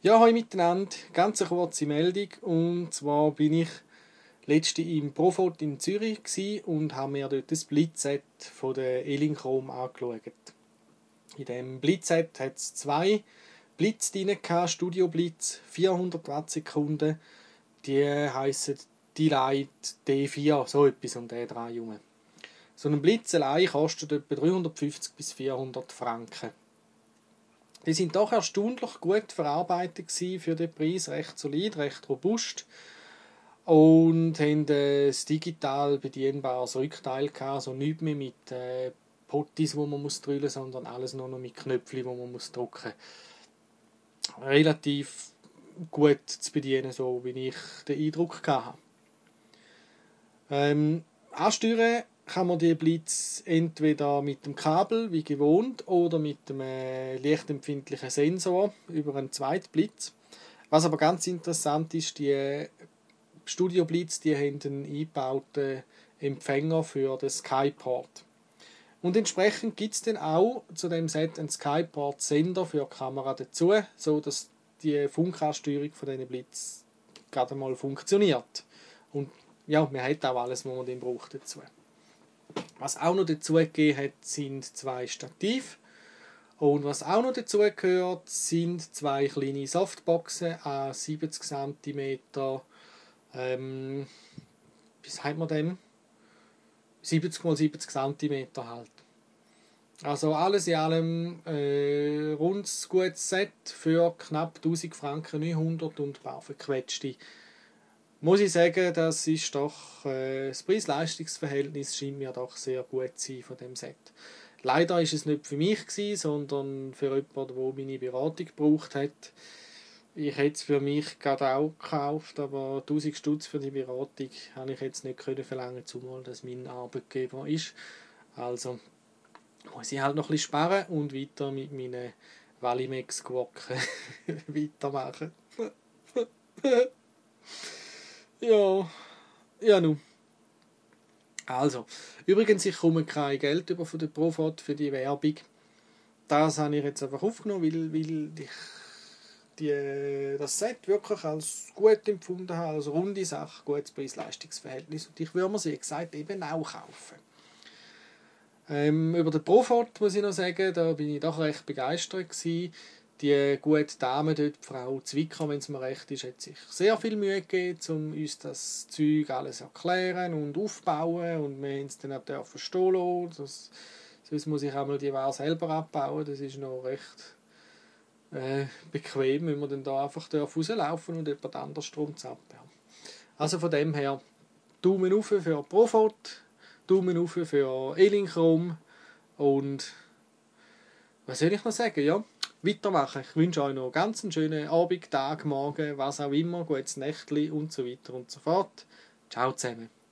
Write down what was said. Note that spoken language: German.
Ja, hallo miteinander. Ganz eine kurze Meldung. Und zwar bin ich letzte im Profort in Zürich und habe mir dort das Blitzset von der Elinchrom angeschaut. In diesem Blitzset hat es zwei Blitze drin, Studio Blitz, 400 Wattsekunden. Die heissen Delight D4, so etwas um den Dreh herum. So ein Blitz allein kostet etwa 350 bis 400 Franken. Die sind doch erstaunlich gut verarbeitet für den Preis, recht solid, recht robust und haben ein digital bedienbares Rückteil gehabt, also nichts mehr mit Pottis, wo man muss drüllen, sondern alles nur noch mit Knöpfen, wo man muss drücken. Relativ gut zu bedienen, so wie ich den Eindruck hatte. Ansteuern kann man die Blitz entweder mit dem Kabel, wie gewohnt, oder mit einem lichtempfindlichen Sensor über einen zweiten Blitz. Was aber ganz interessant ist, die Studio Blitz, die haben einen eingebauten Empfänger für den Skyport. Und entsprechend gibt es dann auch zu dem Set einen Skyport-Sender für die Kamera dazu, sodass die Funkansteuerung von diesen Blitz gerade mal funktioniert. Und ja, man hat auch alles, was man dann braucht dazu. Was auch noch dazu gegeben hat, sind zwei Stative. Und was auch noch dazu gehört, sind zwei kleine Softboxen an 70 cm. Wie sagt man dem? 70 x 70 cm halt. Also alles in allem rundes gutes Set für knapp 1000 Franken 900 und ein paar verquetschte. Muss ich sagen, das ist doch das Preis-Leistungs-Verhältnis scheint mir doch sehr gut zu sein von dem Set. Leider ist es nicht für mich gewesen, sondern für jemanden, der meine Beratung gebraucht hat. Ich hätte es für mich gerade auch gekauft, aber 1000 Stutz für die Beratung habe ich jetzt nicht verlangen, zumal das mein Arbeitgeber ist. Also muss ich halt noch ein bisschen sparen und weiter mit meinen Valimex-Gwocken weitermachen. Ja, ja nun. Also, übrigens, ich komme kein Geld über von der Profot für die Werbung. Das habe ich jetzt einfach aufgenommen, weil ich das Set wirklich als gut empfunden habe, als runde Sache, gutes Preis-Leistungs-Verhältnis. Und ich würde mir, wie gesagt, eben auch kaufen. Über den Profort muss ich noch sagen, da bin ich doch recht begeistert gewesen. Die gute Dame dort, die Frau Zwicker, wenn es mir recht ist, hat sich sehr viel Mühe gegeben, um uns das Zeug alles erklären und aufbauen. Und wir haben es dann auch stehen lassen. Sonst muss ich einmal die Ware selber abbauen. Das ist noch recht bequem, wenn man dann da einfach rauslaufen und jemand anders drum zappen. Also von dem her, Daumen auf für Profort, Daumen auf für Elinchrom und was soll ich noch sagen? Ja, weitermachen. Ich wünsche euch noch ganz einen schönen Abend, Tag, Morgen, was auch immer, gutes Nächtli und so weiter und so fort. Ciao zusammen.